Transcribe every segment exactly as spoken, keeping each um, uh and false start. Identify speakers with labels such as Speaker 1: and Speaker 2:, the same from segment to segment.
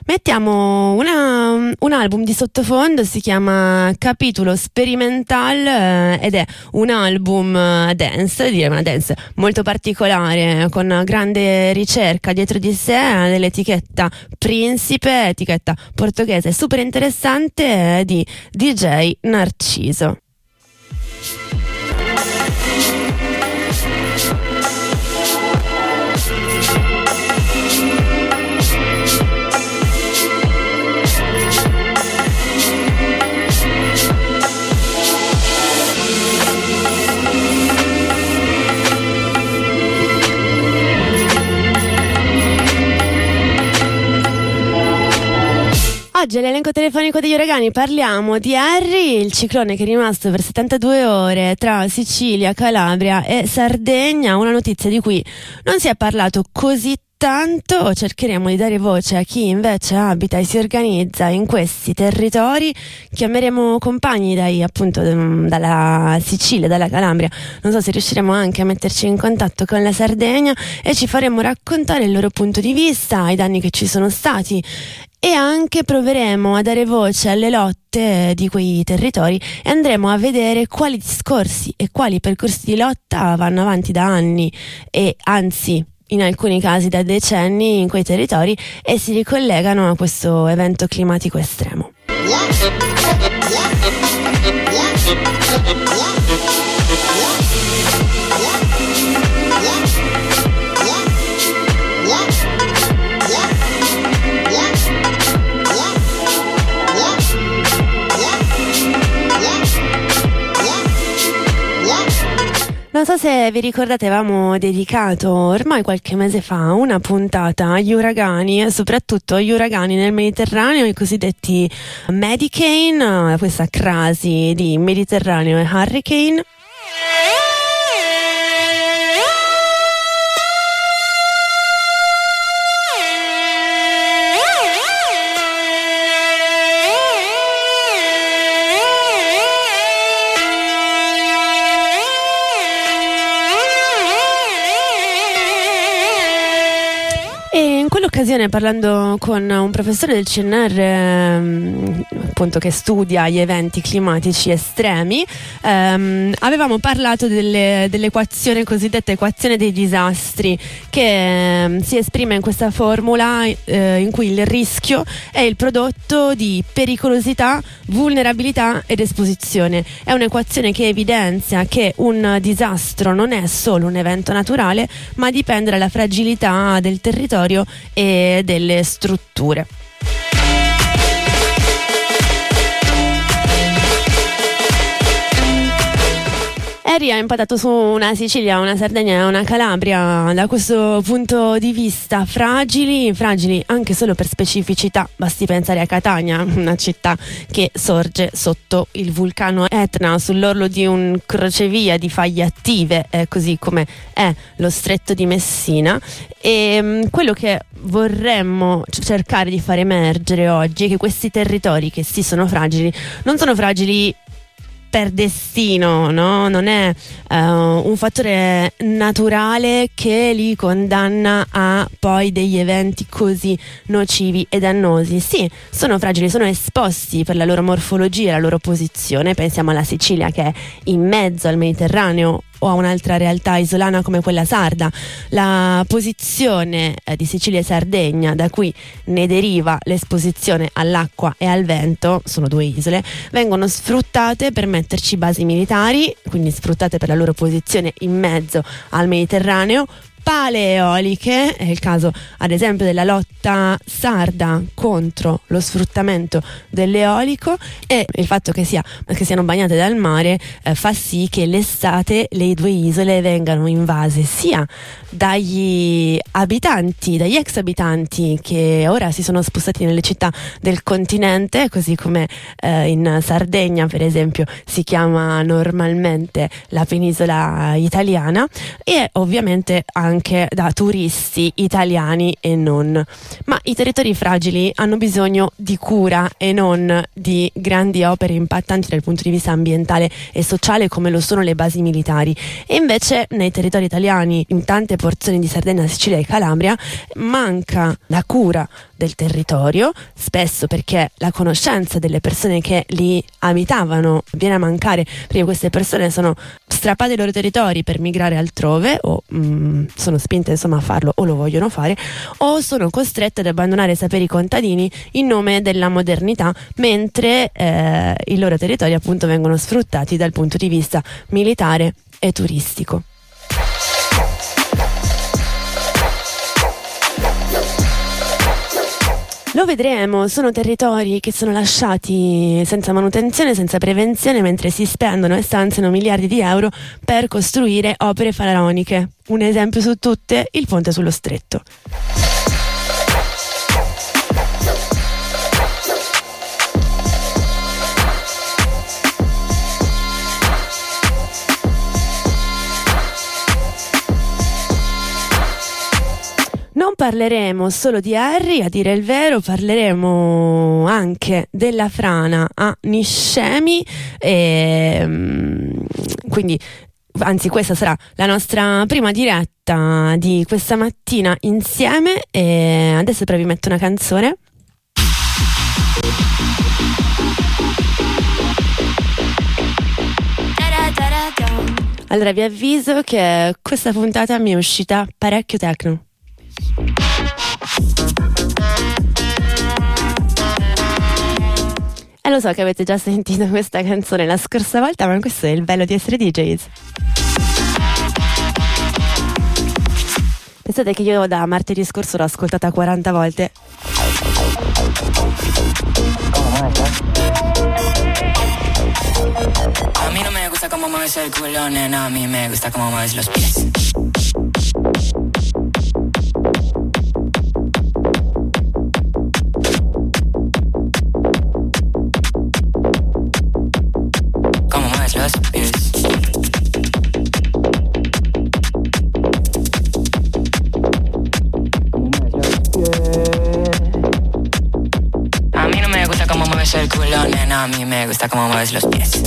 Speaker 1: Mettiamo una, un album di sottofondo, si chiama Capitolo Sperimental eh, ed è un album eh, dance, direi una dance molto particolare, con grande ricerca dietro di sé dell'etichetta Principe, etichetta portoghese super interessante eh, di D J Narciso. Oggi all'elenco telefonico degli uragani parliamo di Harry, il ciclone che è rimasto per settantadue ore tra Sicilia, Calabria e Sardegna, una notizia di cui non si è parlato così tanto. Cercheremo di dare voce a chi invece abita e si organizza in questi territori. Chiameremo compagni dai, appunto, dalla Sicilia, dalla Calabria, non so se riusciremo anche a metterci in contatto con la Sardegna, e ci faremo raccontare il loro punto di vista, i danni che ci sono stati, e anche proveremo a dare voce alle lotte di quei territori e andremo a vedere quali discorsi e quali percorsi di lotta vanno avanti da anni e anzi in alcuni casi da decenni in quei territori e si ricollegano a questo evento climatico estremo. Non so se vi ricordate, avevamo dedicato ormai qualche mese fa una puntata agli uragani e soprattutto agli uragani nel Mediterraneo, i cosiddetti Medicane, questa crasi di Mediterraneo e Hurricane. Occasione, parlando con un professore del C N R ehm, appunto che studia gli eventi climatici estremi, ehm, avevamo parlato delle, dell'equazione cosiddetta equazione dei disastri, che ehm, si esprime in questa formula eh, in cui il rischio è il prodotto di pericolosità, vulnerabilità ed esposizione. È un'equazione che evidenzia che un disastro non è solo un evento naturale, ma dipende dalla fragilità del territorio e delle strutture. Harry ha impattato su una Sicilia, una Sardegna e una Calabria da questo punto di vista fragili, fragili anche solo per specificità. Basti pensare a Catania, una città che sorge sotto il vulcano Etna, sull'orlo di un crocevia di faglie attive, eh, così come è lo stretto di Messina. E mh, quello che vorremmo cercare di far emergere oggi è che questi territori, che sì sono fragili, non sono fragili per destino, no? Non è uh, un fattore naturale che li condanna a poi degli eventi così nocivi e dannosi. Sì, sono fragili, sono esposti per la loro morfologia e la loro posizione. Pensiamo alla Sicilia, che è in mezzo al Mediterraneo, o a un'altra realtà isolana come quella sarda. La posizione eh, di Sicilia e Sardegna, da cui ne deriva l'esposizione all'acqua e al vento, sono due isole, vengono sfruttate per metterci basi militari, quindi sfruttate per la loro posizione in mezzo al Mediterraneo. Pale eoliche, è il caso ad esempio della lotta sarda contro lo sfruttamento dell'eolico, e il fatto che, sia, che siano bagnate dal mare eh, fa sì che l'estate le due isole vengano invase sia dagli abitanti, dagli ex abitanti che ora si sono spostati nelle città del continente, così come eh, in Sardegna per esempio si chiama normalmente la penisola italiana, e ovviamente anche da turisti italiani e non. Ma i territori fragili hanno bisogno di cura e non di grandi opere impattanti dal punto di vista ambientale e sociale come lo sono le basi militari. E invece nei territori italiani, in tante porzioni di Sardegna, Sicilia e Calabria, manca la cura del territorio, spesso perché la conoscenza delle persone che lì abitavano viene a mancare, perché queste persone sono strappate ai loro territori per migrare altrove o mh, sono spinte insomma a farlo o lo vogliono fare, o sono costrette ad abbandonare i saperi contadini in nome della modernità, mentre eh, i loro territori appunto vengono sfruttati dal punto di vista militare e turistico. Lo vedremo, sono territori che sono lasciati senza manutenzione, senza prevenzione, mentre si spendono e stanziano miliardi di euro per costruire opere faraoniche. Un esempio su tutte, il ponte sullo stretto. Non parleremo solo di Harry, a dire il vero, parleremo anche della frana a Niscemi, e, quindi, anzi questa sarà la nostra prima diretta di questa mattina insieme, e adesso però vi metto una canzone. Allora vi avviso che questa puntata mi è uscita parecchio techno. E lo so che avete già sentito questa canzone la scorsa volta, ma questo è il bello di essere D Js. Pensate che io da martedì scorso l'ho ascoltata quaranta volte.
Speaker 2: A mí no me gusta cómo mueves el culo, nena, a mí me gusta cómo mueves los pies. Cómo mueves los pies. A mí no me gusta cómo mueves el culo, nena, a mí me gusta cómo mueves los pies.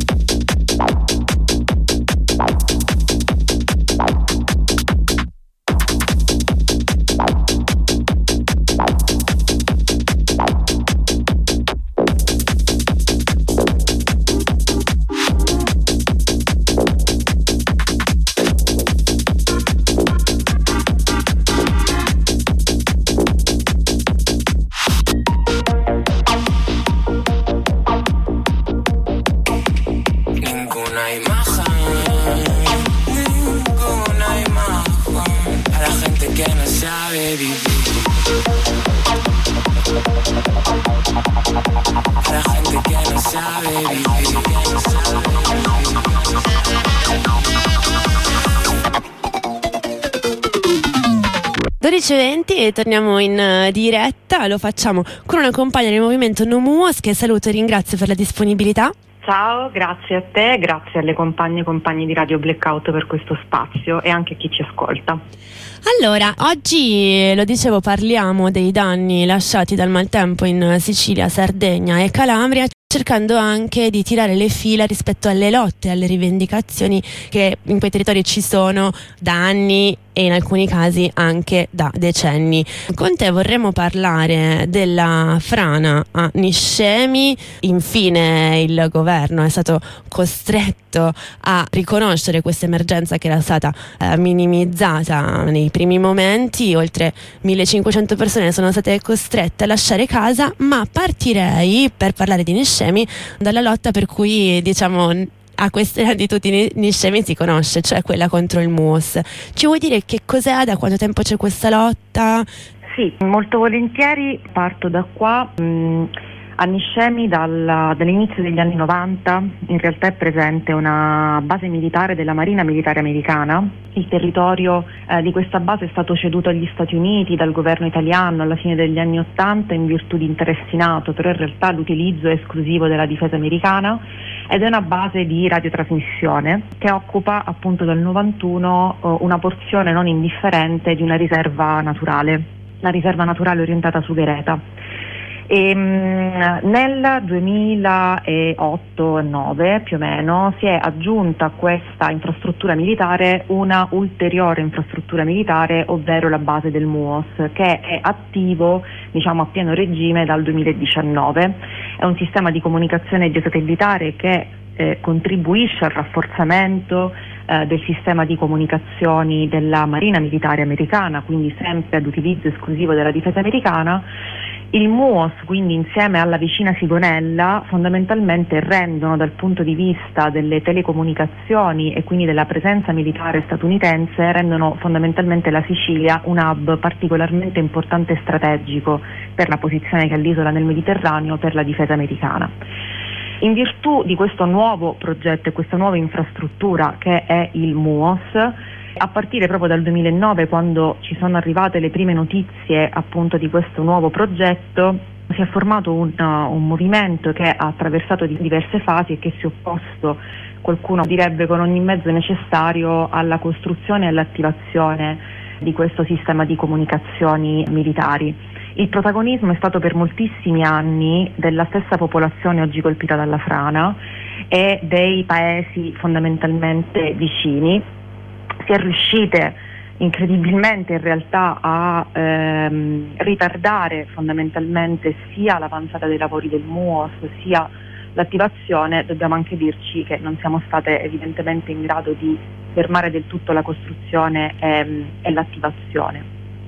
Speaker 1: dodici e venti e torniamo in uh, diretta, lo facciamo con una compagna del movimento Nomuos che saluto e ringrazio per la disponibilità.
Speaker 3: Ciao, grazie a te, grazie alle compagne e compagni di Radio Blackout per questo spazio e anche a chi ci ascolta.
Speaker 1: Allora, oggi, lo dicevo, parliamo dei danni lasciati dal maltempo in Sicilia, Sardegna e Calabria, cercando anche di tirare le fila rispetto alle lotte, alle rivendicazioni che in quei territori ci sono da anni e in alcuni casi anche da decenni. Con te vorremmo parlare della frana a Niscemi. Infine il governo è stato costretto a riconoscere questa emergenza che era stata eh, minimizzata nei primi momenti. Oltre millecinquecento persone sono state costrette a lasciare casa, ma partirei per parlare di Niscemi dalla lotta per cui, diciamo, a questa di tutti i Niscemi si conosce, cioè quella contro il M U O S. Ci vuoi dire che cos'è, da quanto tempo c'è questa lotta?
Speaker 3: Sì, molto volentieri parto da qua. Mm, a Niscemi dal, dall'inizio degli anni novanta in realtà è presente una base militare della Marina Militare Americana. Il territorio eh, di questa base è stato ceduto agli Stati Uniti dal governo italiano alla fine degli anni ottanta in virtù di interessi NATO, però in realtà l'utilizzo è esclusivo della difesa americana ed è una base di radiotrasmissione che occupa appunto dal novantuno eh, una porzione non indifferente di una riserva naturale, la riserva naturale orientata su Ghereta. E, mh, nel duemilaotto nove più o meno si è aggiunta a questa infrastruttura militare una ulteriore infrastruttura militare, ovvero la base del M U O S, che è attivo diciamo a pieno regime dal duemiladiciannove. È un sistema di comunicazione geosatellitare che eh, contribuisce al rafforzamento eh, del sistema di comunicazioni della Marina Militare Americana, quindi sempre ad utilizzo esclusivo della difesa americana. Il M U O S, quindi insieme alla vicina Sigonella, fondamentalmente rendono dal punto di vista delle telecomunicazioni e quindi della presenza militare statunitense, rendono fondamentalmente la Sicilia un hub particolarmente importante e strategico per la posizione che ha l'isola nel Mediterraneo per la difesa americana. In virtù di questo nuovo progetto e questa nuova infrastruttura che è il M U O S, a partire proprio dal duemilanove, quando ci sono arrivate le prime notizie appunto di questo nuovo progetto, si è formato un, uh, un movimento che ha attraversato di diverse fasi e che si è opposto, qualcuno direbbe con ogni mezzo necessario, alla costruzione e all'attivazione di questo sistema di comunicazioni militari. Il protagonismo è stato per moltissimi anni della stessa popolazione oggi colpita dalla frana e dei paesi fondamentalmente vicini. Si è riuscite incredibilmente in realtà a ehm, ritardare fondamentalmente sia l'avanzata dei lavori del M U O S sia l'attivazione. Dobbiamo anche dirci che non siamo state evidentemente in grado di fermare del tutto la costruzione e, e l'attivazione.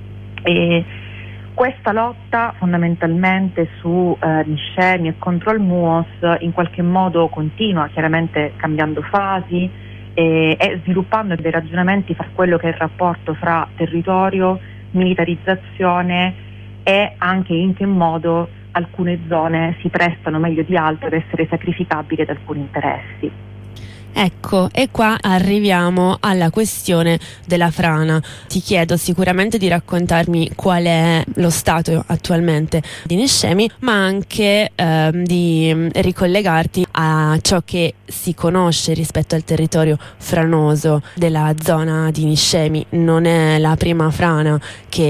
Speaker 3: E questa lotta fondamentalmente su eh, Niscemi e contro il M U O S in qualche modo continua, chiaramente cambiando fasi e, e sviluppando dei ragionamenti fra quello che è il rapporto fra territorio, militarizzazione e anche in che modo alcune zone si prestano meglio di altre ad essere sacrificabili ad alcuni interessi.
Speaker 1: Ecco, e qua arriviamo alla questione della frana. Ti chiedo sicuramente di raccontarmi qual è lo stato attualmente di Niscemi, ma anche eh, di ricollegarti a ciò che si conosce rispetto al territorio franoso della zona di Niscemi. Non è la prima frana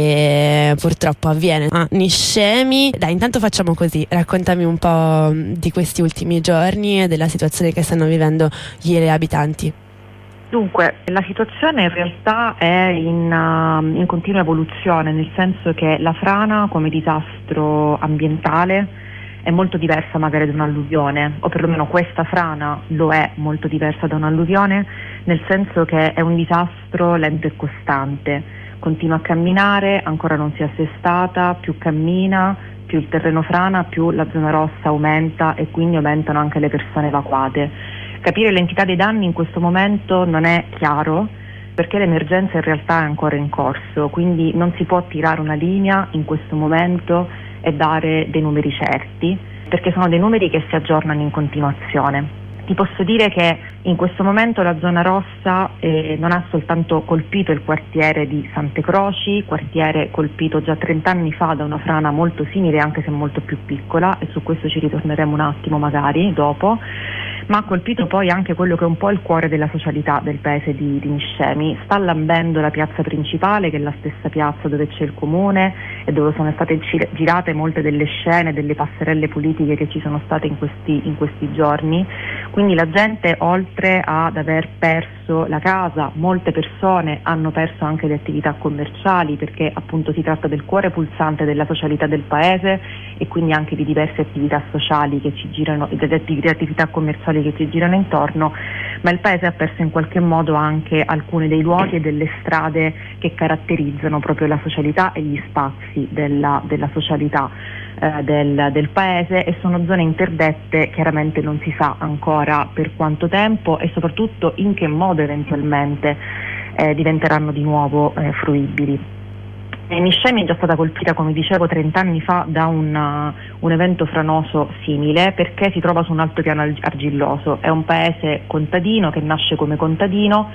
Speaker 1: che purtroppo avviene a Niscemi. Dai, intanto facciamo così, raccontami un po' di questi ultimi giorni e della situazione che stanno vivendo gli abitanti.
Speaker 3: Dunque, la situazione in realtà è in, uh, in continua evoluzione, nel senso che la frana come disastro ambientale è molto diversa magari da un'alluvione, o perlomeno questa frana lo è molto diversa da un'alluvione, nel senso che è un disastro lento e costante, continua a camminare, ancora non si è assestata, più cammina, più il terreno frana, più la zona rossa aumenta e quindi aumentano anche le persone evacuate. Capire l'entità dei danni in questo momento non è chiaro, perché l'emergenza in realtà è ancora in corso, quindi non si può tirare una linea in questo momento e dare dei numeri certi, perché sono dei numeri che si aggiornano in continuazione. Ti posso dire che in questo momento la zona rossa eh, non ha soltanto colpito il quartiere di Sante Croci, quartiere colpito già trent'anni fa da una frana molto simile, anche se molto più piccola, e su questo ci ritorneremo un attimo magari dopo, ma ha colpito poi anche quello che è un po' il cuore della socialità del paese di, di Niscemi. Sta lambendo la piazza principale, che è la stessa piazza dove c'è il comune e dove sono state girate molte delle scene, delle passerelle politiche che ci sono state in questi, in questi giorni. Quindi la gente, oltre ad aver perso la casa, molte persone hanno perso anche le attività commerciali, perché appunto si tratta del cuore pulsante della socialità del paese e quindi anche di diverse attività sociali che ci girano, delle attività commerciali che ci girano intorno, ma il paese ha perso in qualche modo anche alcuni dei luoghi e delle strade che caratterizzano proprio la socialità e gli spazi della, della socialità eh, del, del paese, e sono zone interdette, chiaramente non si sa ancora per quanto tempo e soprattutto in che modo eventualmente eh, diventeranno di nuovo eh, fruibili. Niscemi è già stata colpita, come dicevo, trent'anni fa da una, un evento franoso simile, perché si trova su un altopiano argilloso. È un paese contadino che nasce come contadino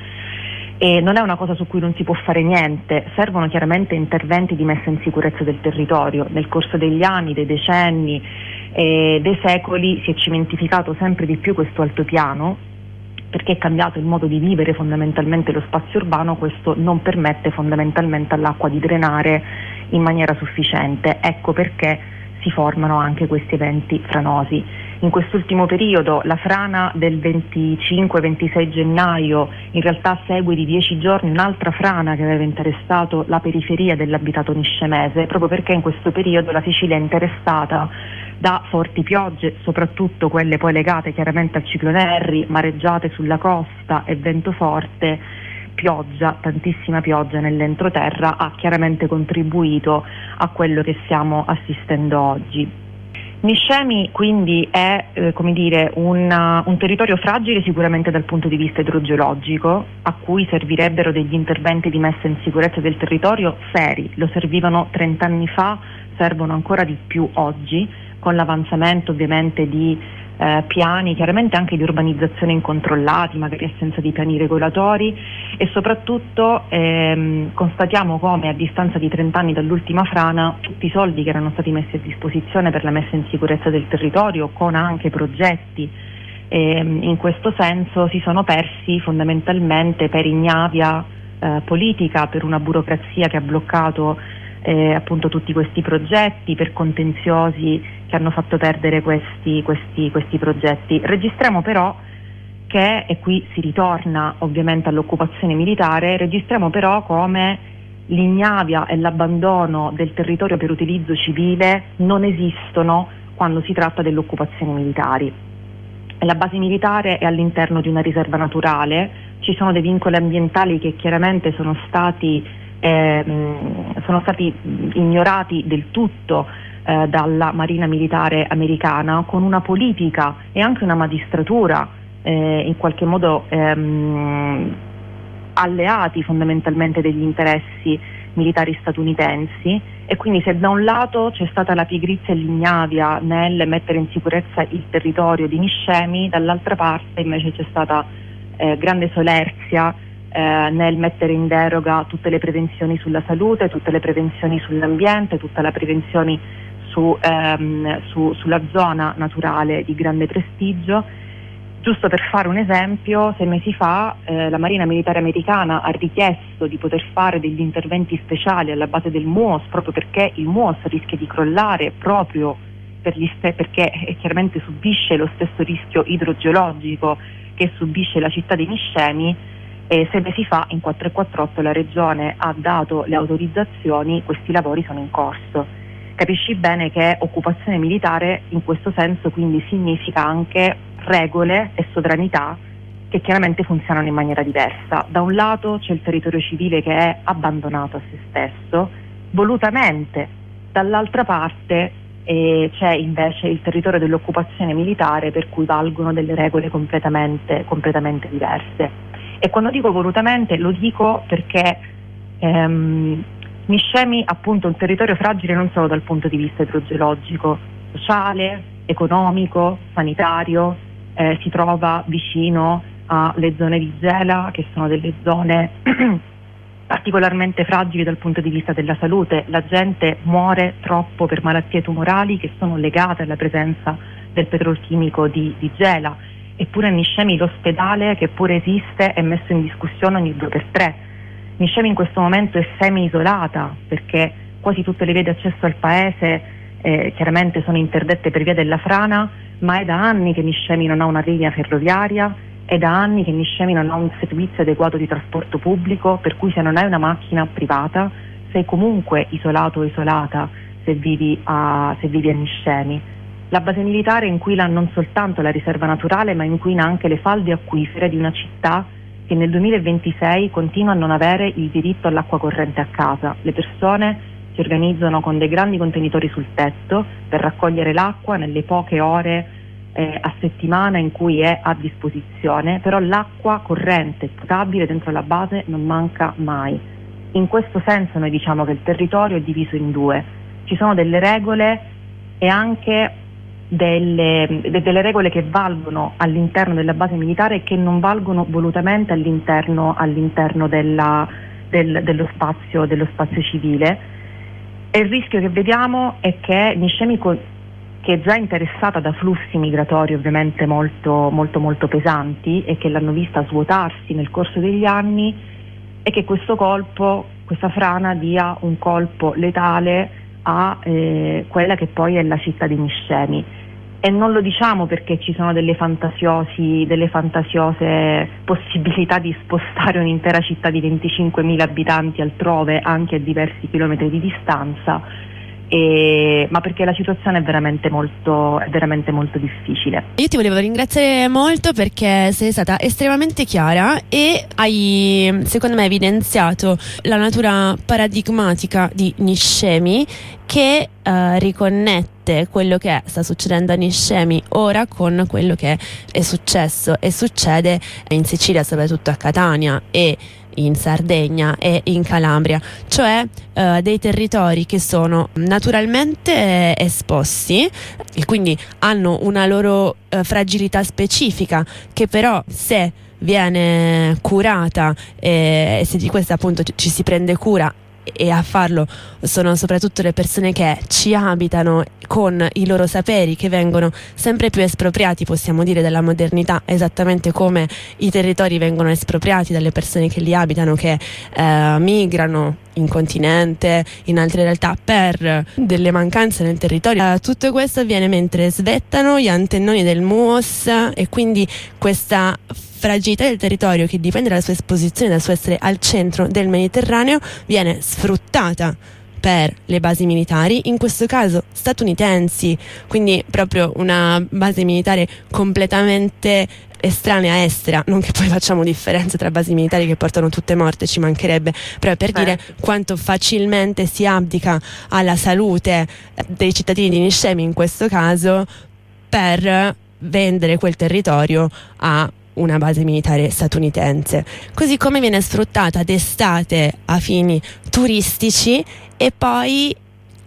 Speaker 3: e non è una cosa su cui non si può fare niente. Servono chiaramente interventi di messa in sicurezza del territorio. Nel corso degli anni, dei decenni e dei secoli si è cementificato sempre di più questo altopiano, perché è cambiato il modo di vivere fondamentalmente lo spazio urbano. Questo non permette fondamentalmente all'acqua di drenare in maniera sufficiente. Ecco perché si formano anche questi eventi franosi. In quest'ultimo periodo la frana del venticinque ventisei gennaio in realtà segue di dieci giorni un'altra frana che aveva interessato la periferia dell'abitato niscemese, proprio perché in questo periodo la Sicilia è interessata da forti piogge, soprattutto quelle poi legate chiaramente al ciclone Harry, mareggiate sulla costa e vento forte. Pioggia, tantissima pioggia nell'entroterra ha chiaramente contribuito a quello che stiamo assistendo oggi. Niscemi quindi è eh, come dire, un, un territorio fragile sicuramente dal punto di vista idrogeologico, a cui servirebbero degli interventi di messa in sicurezza del territorio seri. Lo servivano trent'anni fa, servono ancora di più oggi, con l'avanzamento ovviamente di eh, piani, chiaramente anche di urbanizzazione incontrollati, magari assenza di piani regolatori, e soprattutto ehm, constatiamo come a distanza di trent'anni dall'ultima frana tutti i soldi che erano stati messi a disposizione per la messa in sicurezza del territorio, con anche progetti ehm, in questo senso, si sono persi fondamentalmente per ignavia eh, politica, per una burocrazia che ha bloccato eh, appunto tutti questi progetti, per contenziosi che hanno fatto perdere questi, questi, questi progetti. Registriamo però che, e qui si ritorna ovviamente all'occupazione militare, registriamo però come l'ignavia e l'abbandono del territorio per utilizzo civile non esistono quando si tratta delle occupazioni militari. La base militare è all'interno di una riserva naturale, ci sono dei vincoli ambientali che chiaramente sono stati, eh, sono stati ignorati del tutto eh, dalla Marina Militare Americana, con una politica e anche una magistratura Eh, in qualche modo ehm, alleati fondamentalmente degli interessi militari statunitensi, e quindi se da un lato c'è stata la pigrizia e l'ignavia nel mettere in sicurezza il territorio di Niscemi, dall'altra parte invece c'è stata eh, grande solerzia eh, nel mettere in deroga tutte le prevenzioni sulla salute, tutte le prevenzioni sull'ambiente, tutta la prevenzioni su, ehm, su, sulla zona naturale di grande prestigio. Giusto per fare un esempio, sei mesi fa eh, la Marina Militare Americana ha richiesto di poter fare degli interventi speciali alla base del M U O S, proprio perché il M U O S rischia di crollare proprio per gli st- perché eh, chiaramente subisce lo stesso rischio idrogeologico che subisce la città di Niscemi, e sei mesi fa in quattrocentoquarantotto la Regione ha dato le autorizzazioni, questi lavori sono in corso. Capisci bene che occupazione militare in questo senso quindi significa anche regole e sovranità che chiaramente funzionano in maniera diversa. Da un lato c'è il territorio civile che è abbandonato a se stesso, volutamente, dall'altra parte eh, c'è invece il territorio dell'occupazione militare, per cui valgono delle regole completamente, completamente diverse. E quando dico volutamente lo dico perché ehm, Niscemi appunto è un territorio fragile non solo dal punto di vista idrogeologico, sociale, economico, sanitario, eh, si trova vicino alle zone di Gela, che sono delle zone particolarmente fragili dal punto di vista della salute. La gente muore troppo per malattie tumorali che sono legate alla presenza del petrolchimico di, di Gela, eppure a Niscemi l'ospedale, che pure esiste, è messo in discussione ogni due per tre. Niscemi in questo momento è semi-isolata perché quasi tutte le vie di accesso al paese eh, chiaramente sono interdette per via della frana, ma è da anni che Niscemi non ha una linea ferroviaria, è da anni che Niscemi non ha un servizio adeguato di trasporto pubblico, per cui se non hai una macchina privata sei comunque isolato o isolata se vivi a, se vivi a Niscemi. La base militare inquina non soltanto la riserva naturale, ma inquina anche le falde acquifere di una città che nel duemilaventisei continua a non avere il diritto all'acqua corrente a casa. Le persone si organizzano con dei grandi contenitori sul tetto per raccogliere l'acqua nelle poche ore eh, a settimana in cui è a disposizione, però l'acqua corrente potabile dentro la base non manca mai. In questo senso noi diciamo che il territorio è diviso in due. Ci sono delle regole e anche Delle, delle regole che valgono all'interno della base militare e che non valgono volutamente all'interno, all'interno della, del, dello, spazio, dello spazio civile. E il rischio che vediamo è che Niscemi, che è già interessata da flussi migratori ovviamente molto, molto, molto pesanti e che l'hanno vista svuotarsi nel corso degli anni, e che questo colpo, questa frana dia un colpo letale a eh, quella che poi è la città di Niscemi. E non lo diciamo perché ci sono delle fantasiosi, delle fantasiose possibilità di spostare un'intera città di venticinquemila abitanti altrove, anche a diversi chilometri di distanza, e, ma perché la situazione è veramente molto, è veramente molto difficile.
Speaker 1: Io ti volevo ringraziare molto perché sei stata estremamente chiara e hai, secondo me, evidenziato la natura paradigmatica di Niscemi, che uh, riconnette quello che sta succedendo a Niscemi ora con quello che è successo e succede in Sicilia, soprattutto a Catania, e in Sardegna e in Calabria, cioè uh, dei territori che sono naturalmente esposti e quindi hanno una loro uh, fragilità specifica, che però, se viene curata e se di questa appunto ci si prende cura, e a farlo sono soprattutto le persone che ci abitano con i loro saperi, che vengono sempre più espropriati, possiamo dire, dalla modernità, esattamente come i territori vengono espropriati dalle persone che li abitano, che eh, migrano in continente, in altre realtà, per delle mancanze nel territorio. Uh, tutto questo avviene mentre svettano gli antennoni del M U O S, e quindi questa fragilità del territorio, che dipende dalla sua esposizione, dal suo essere al centro del Mediterraneo, viene sfruttata per le basi militari, in questo caso statunitensi, quindi proprio una base militare completamente estranea, estera, non che poi facciamo differenza tra basi militari che portano tutte morte, ci mancherebbe, però per dire quanto facilmente si abdica alla salute dei cittadini di Niscemi, in questo caso, per vendere quel territorio a una base militare statunitense. Così come viene sfruttata d'estate a fini turistici, e poi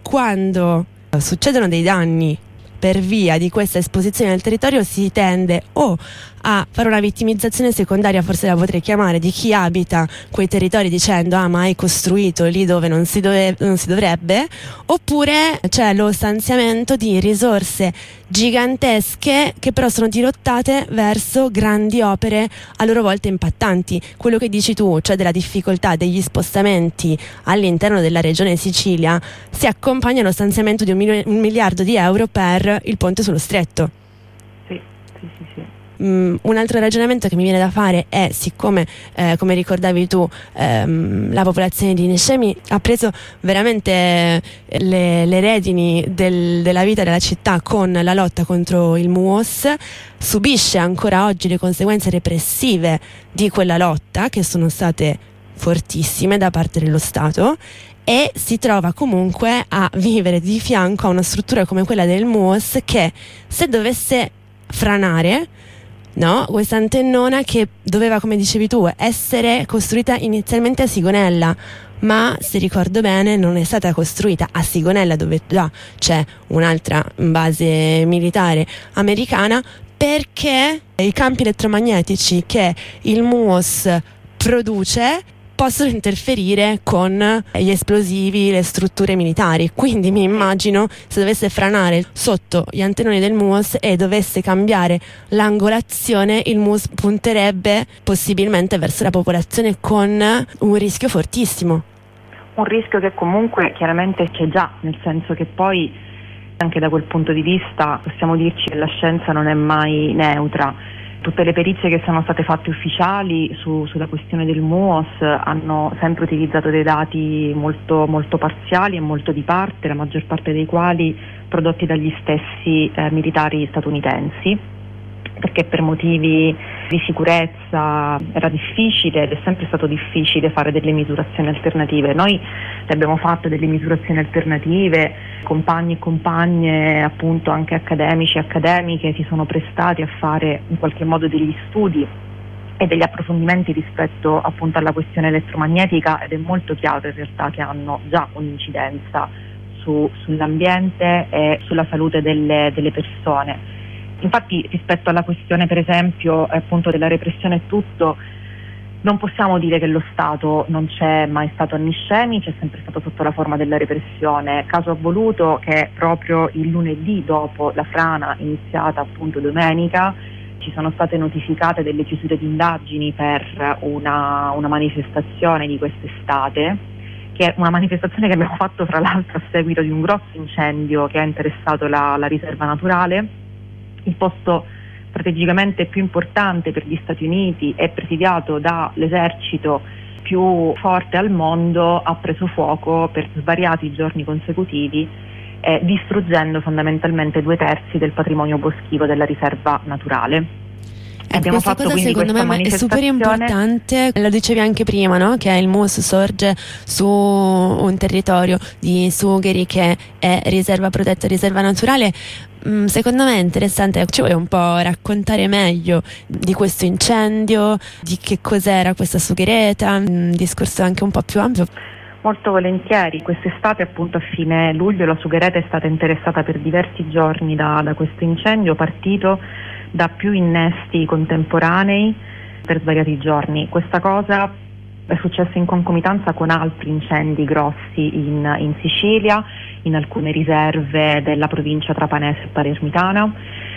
Speaker 1: quando succedono dei danni per via di questa esposizione del territorio si tende o a fare una vittimizzazione secondaria, forse la potrei chiamare, di chi abita quei territori, dicendo ah ma hai costruito lì dove non si, dove, non si dovrebbe, oppure c'è lo stanziamento di risorse gigantesche che però sono dirottate verso grandi opere a loro volta impattanti. Quello che dici tu, cioè della difficoltà degli spostamenti all'interno della regione Sicilia, si accompagna allo stanziamento di un, mil- un miliardo di euro per il ponte sullo stretto.
Speaker 3: Sì, sì, sì, sì.
Speaker 1: Mm, un altro ragionamento che mi viene da fare è, siccome eh, come ricordavi tu ehm, la popolazione di Niscemi ha preso veramente le, le redini del, della vita della città con la lotta contro il M U O S, subisce ancora oggi le conseguenze repressive di quella lotta, che sono state fortissime da parte dello Stato, e si trova comunque a vivere di fianco a una struttura come quella del M U O S, che se dovesse franare, no, questa antennona che doveva, come dicevi tu, essere costruita inizialmente a Sigonella, ma se ricordo bene non è stata costruita a Sigonella, dove già c'è un'altra base militare americana, perché i campi elettromagnetici che il M U O S produce possono interferire con gli esplosivi, le strutture militari. Quindi mi immagino, se dovesse franare sotto gli antennoni del M U O S e dovesse cambiare l'angolazione, il M U O S punterebbe possibilmente verso la popolazione, con un rischio fortissimo.
Speaker 3: Un rischio che comunque chiaramente c'è già, nel senso che poi anche da quel punto di vista possiamo dirci che la scienza non è mai neutra. Tutte le perizie che sono state fatte ufficiali su, sulla questione del M U O S hanno sempre utilizzato dei dati molto, molto parziali e molto di parte, la maggior parte dei quali prodotti dagli stessi eh, militari statunitensi, perché per motivi di sicurezza era difficile, ed è sempre stato difficile, fare delle misurazioni alternative. Noi le abbiamo fatte delle misurazioni alternative, compagni e compagne, appunto anche accademici e accademiche, si sono prestati a fare in qualche modo degli studi e degli approfondimenti rispetto appunto alla questione elettromagnetica, ed è molto chiaro in realtà che hanno già un'incidenza su, sull'ambiente e sulla salute delle, delle persone. Infatti, rispetto alla questione per esempio appunto della repressione e tutto, non possiamo dire che lo Stato non c'è mai stato a Niscemi, c'è sempre stato sotto la forma della repressione. Caso ha voluto che proprio il lunedì dopo la frana iniziata appunto domenica ci sono state notificate delle chiusure di indagini per una, una manifestazione di quest'estate, che è una manifestazione che abbiamo fatto fra l'altro a seguito di un grosso incendio che ha interessato la, la riserva naturale. Il posto strategicamente più importante per gli Stati Uniti è presidiato dall'esercito più forte al mondo, ha preso fuoco per svariati giorni consecutivi, eh, distruggendo fondamentalmente due terzi del patrimonio boschivo della riserva naturale.
Speaker 1: Ecco, abbiamo questa fatto cosa secondo me è super importante, lo dicevi anche prima, no? Che il M U S sorge su un territorio di sugheri che è riserva protetta, riserva naturale. Mm, secondo me è interessante, ci vuoi un po' raccontare meglio di questo incendio, di che cos'era questa sughereta, un discorso anche un po' più ampio?
Speaker 3: Molto volentieri. Quest'estate, appunto a fine luglio, la sughereta è stata interessata per diversi giorni da, da questo incendio partito da più innesti contemporanei per svariati giorni. Questa cosa è successa in concomitanza con altri incendi grossi in, in Sicilia, in alcune riserve della provincia trapanese e palermitana,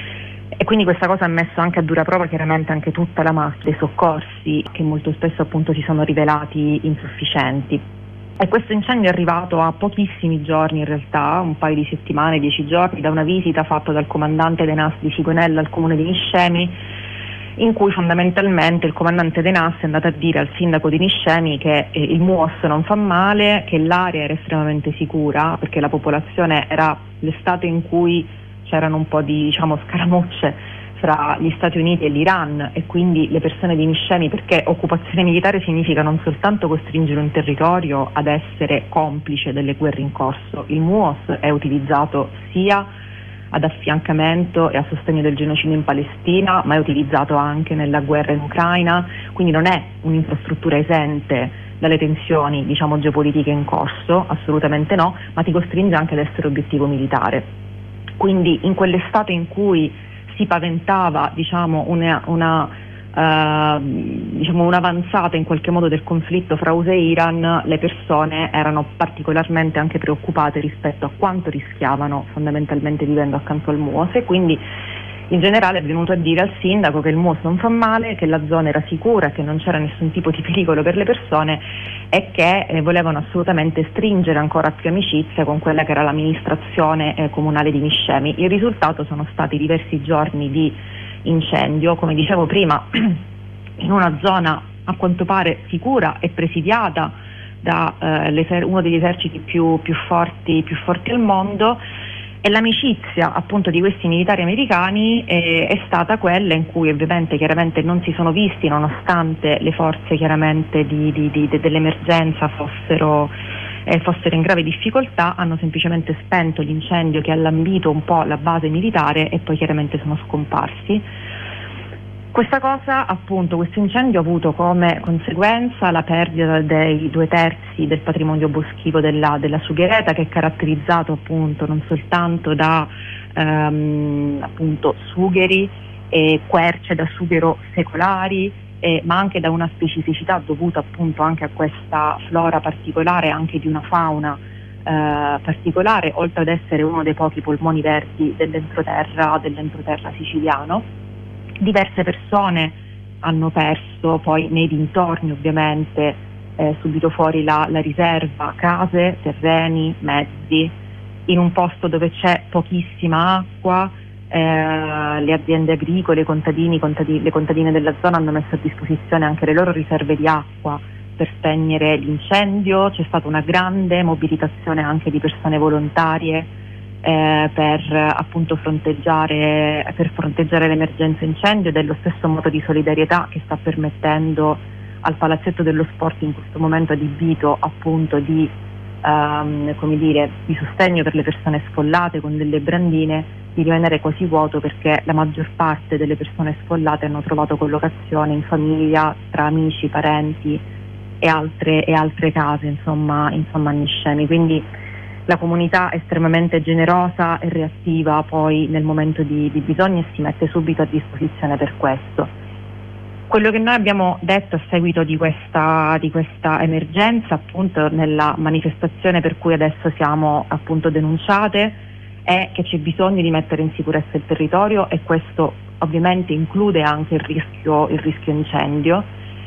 Speaker 3: e quindi questa cosa ha messo anche a dura prova chiaramente anche tutta la massa dei soccorsi, che molto spesso appunto si sono rivelati insufficienti. E questo incendio è arrivato a pochissimi giorni, in realtà, un paio di settimane, dieci giorni, da una visita fatta dal comandante dei N A S di Sigonella al comune di Niscemi, in cui fondamentalmente il comandante dei N A S è andato a dire al sindaco di Niscemi che eh, il M U O S non fa male, che l'area era estremamente sicura, perché la popolazione era l'estate in cui c'erano un po' di, diciamo, scaramucce fra gli Stati Uniti e l'Iran, e quindi le persone di Niscemi, perché occupazione militare significa non soltanto costringere un territorio ad essere complice delle guerre in corso, il M U O S è utilizzato sia ad affiancamento e a sostegno del genocidio in Palestina, ma è utilizzato anche nella guerra in Ucraina, quindi non è un'infrastruttura esente dalle tensioni, diciamo, geopolitiche in corso, assolutamente no, ma ti costringe anche ad essere obiettivo militare. Quindi in quell'estate in cui si paventava, diciamo, una, una, uh, diciamo, un'avanzata in qualche modo del conflitto fra U S A e Iran, le persone erano particolarmente anche preoccupate rispetto a quanto rischiavano fondamentalmente vivendo accanto al M U O S, e quindi in generale è venuto a dire al sindaco che il M U O S non fa male, che la zona era sicura, che non c'era nessun tipo di pericolo per le persone e che eh, volevano assolutamente stringere ancora più amicizia con quella che era l'amministrazione eh, comunale di Niscemi. Il risultato sono stati diversi giorni di incendio, come dicevo prima, in una zona a quanto pare sicura e presidiata da eh, uno degli eserciti più, più forti, più forti al mondo. E l'amicizia appunto di questi militari americani eh, è stata quella in cui ovviamente chiaramente non si sono visti, nonostante le forze chiaramente di, di, di, de, dell'emergenza fossero, eh, fossero in grave difficoltà, hanno semplicemente spento l'incendio che ha lambito un po' la base militare e poi chiaramente sono scomparsi. Questa cosa, appunto, questo incendio ha avuto come conseguenza la perdita dei due terzi del patrimonio boschivo della, della sughereta, che è caratterizzato appunto non soltanto da ehm, appunto sugheri e querce da sughero secolari, eh, ma anche da una specificità dovuta appunto anche a questa flora particolare, anche di una fauna eh, particolare, oltre ad essere uno dei pochi polmoni verdi dell'entroterra, dell'entroterra siciliano. Diverse persone hanno perso poi nei dintorni ovviamente eh, subito fuori la, la riserva, case, terreni, mezzi, in un posto dove c'è pochissima acqua. Eh, le aziende agricole, i contadini, contadini, le contadine della zona hanno messo a disposizione anche le loro riserve di acqua per spegnere l'incendio. C'è stata una grande mobilitazione anche di persone volontarie Eh, per appunto fronteggiare, per fronteggiare l'emergenza incendio, ed è lo stesso modo di solidarietà che sta permettendo al Palazzetto dello Sport, in questo momento adibito appunto di, um, come dire, di sostegno per le persone sfollate con delle brandine, di rimanere quasi vuoto, perché la maggior parte delle persone sfollate hanno trovato collocazione in famiglia, tra amici, parenti e altre, e altre case, insomma, insomma a Niscemi. Quindi la comunità è estremamente generosa e reattiva poi nel momento di, di bisogno, e si mette subito a disposizione per questo. Quello che noi abbiamo detto a seguito di questa, di questa emergenza, appunto nella manifestazione per cui adesso siamo appunto denunciate, è che c'è bisogno di mettere in sicurezza il territorio, e questo ovviamente include anche il rischio, il rischio incendio.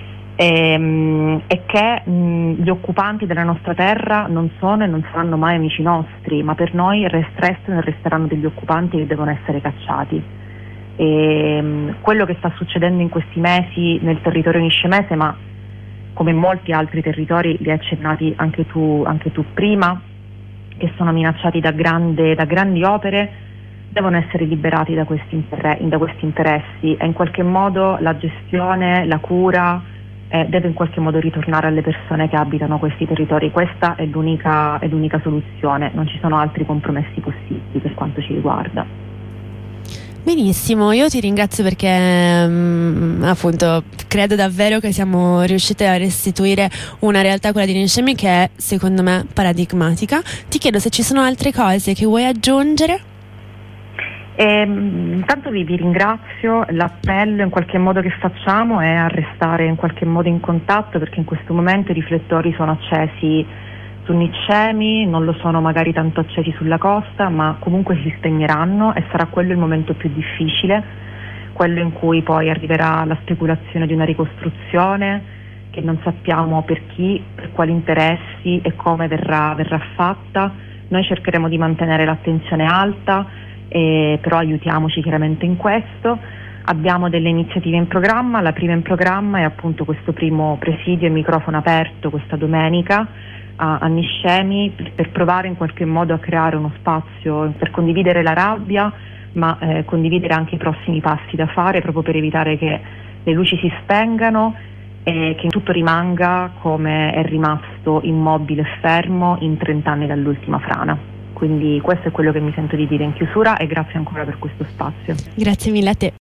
Speaker 3: e, e che mh, gli occupanti della nostra terra non sono e non saranno mai amici nostri, ma per noi restano e resteranno degli occupanti che devono essere cacciati. E, mh, quello che sta succedendo in questi mesi nel territorio niscemese, ma come in molti altri territori, li hai accennati anche tu, anche tu prima, che sono minacciati da, grande, da grandi opere, devono essere liberati da questi, inter- da questi interessi, e in qualche modo la gestione, la cura eh, deve in qualche modo ritornare alle persone che abitano questi territori. Questa è l'unica, è l'unica soluzione, non ci sono altri compromessi possibili per quanto ci riguarda.
Speaker 1: Benissimo, io ti ringrazio perché mh, appunto credo davvero che siamo riusciti a restituire una realtà, quella di Niscemi, che è secondo me paradigmatica. Ti chiedo se ci sono altre cose che vuoi aggiungere.
Speaker 3: E, intanto vi, vi ringrazio. L'appello in qualche modo che facciamo è a restare in qualche modo in contatto, perché in questo momento i riflettori sono accesi su Niscemi, non lo sono magari tanto accesi sulla costa, ma comunque si spegneranno, e sarà quello il momento più difficile, quello in cui poi arriverà la speculazione di una ricostruzione che non sappiamo per chi, per quali interessi e come verrà, verrà fatta. Noi cercheremo di mantenere l'attenzione alta, eh, però aiutiamoci chiaramente in questo. Abbiamo delle iniziative in programma, la prima in programma è appunto questo primo presidio e microfono aperto questa domenica a, a Niscemi, per provare in qualche modo a creare uno spazio per condividere la rabbia, ma eh, condividere anche i prossimi passi da fare, proprio per evitare che le luci si spengano e che tutto rimanga come è rimasto, immobile e fermo in trent'anni dall'ultima frana. Quindi questo è quello che mi sento di dire in chiusura, e grazie ancora per questo spazio.
Speaker 1: Grazie mille a te.